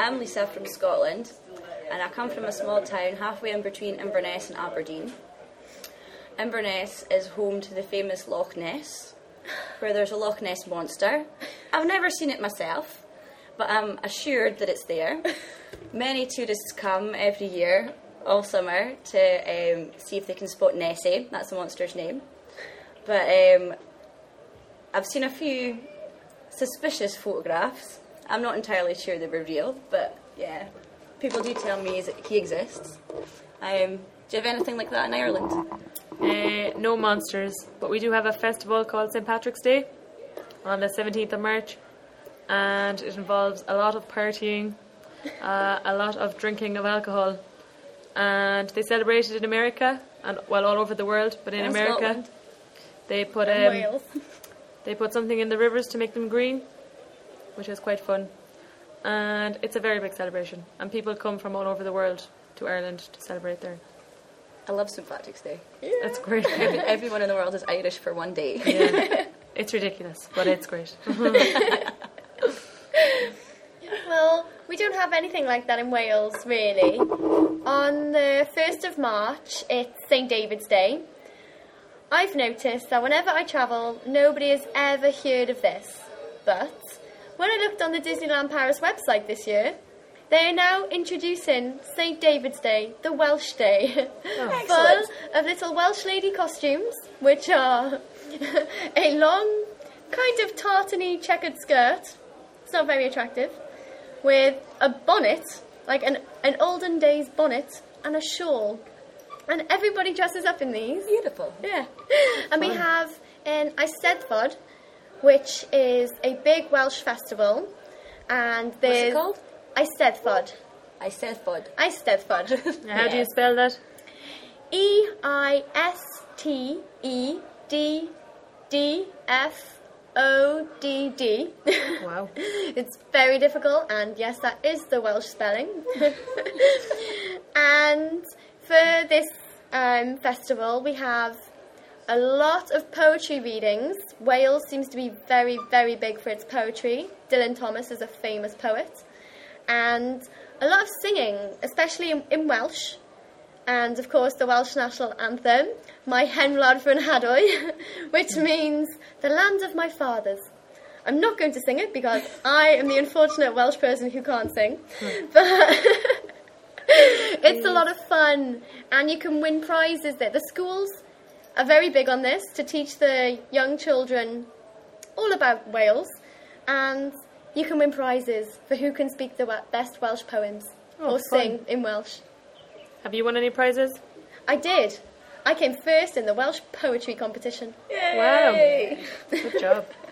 I'm Lisa from Scotland, and I come from a small town halfway in between Inverness and Aberdeen. Inverness is home to the famous Loch Ness, where there's a Loch Ness monster. I've never seen it myself, but I'm assured that it's there. Many tourists come every year, all summer, to see if they can spot Nessie. That's the monster's name. But I've seen a few suspicious photographs. I'm not entirely sure they were real, but yeah, people do tell me that he exists. Do you have anything like that in Ireland? No monsters, but we do have a festival called St. Patrick's Day on the 17th of March, and it involves a lot of partying, a lot of drinking of alcohol, and they celebrate it in America, and well, all over the world, but in America, Scotland. they put Wales. they put something in the rivers to make them green, which is quite fun, and it's a very big celebration, and people come from all over the world to Ireland to celebrate there. I love St. Patrick's Day. Yeah. It's great. Everyone in the world is Irish for one day. Yeah. It's ridiculous, but it's great. Well, we don't have anything like that in Wales, really. On the 1st of March, it's St. David's Day. I've noticed that whenever I travel, nobody has ever heard of this. But when I looked on the Disneyland Paris website this year, they are now introducing St. David's Day, the Welsh Day, full of little Welsh lady costumes, which are a long, kind of tartany checkered skirt. It's not very attractive. With a bonnet, like an olden days bonnet, and a shawl. And everybody dresses up in these. Beautiful. Yeah. And we have an Eisteddfod, which is a big Welsh festival. And What's there's it called? Eisteddfod. Eisteddfod. Eisteddfod. How do you spell that? Eisteddfod. Wow. It's very difficult, and yes, that is the Welsh spelling. And for this festival, we have a lot of poetry readings. Wales seems to be very, very big for its poetry. Dylan Thomas is a famous poet. And a lot of singing, especially in Welsh. And, of course, the Welsh national anthem, My Hen Wlad fy Nhadwy, which means the land of my fathers. I'm not going to sing it because I am the unfortunate Welsh person who can't sing. But it's a lot of fun, and you can win prizes there. The schools are very big on this, to teach the young children all about Wales, and you can win prizes for who can speak the best Welsh poems or sing in Welsh. Have you won any prizes? I did. I came first in the Welsh poetry competition. Yay! Wow. Good job.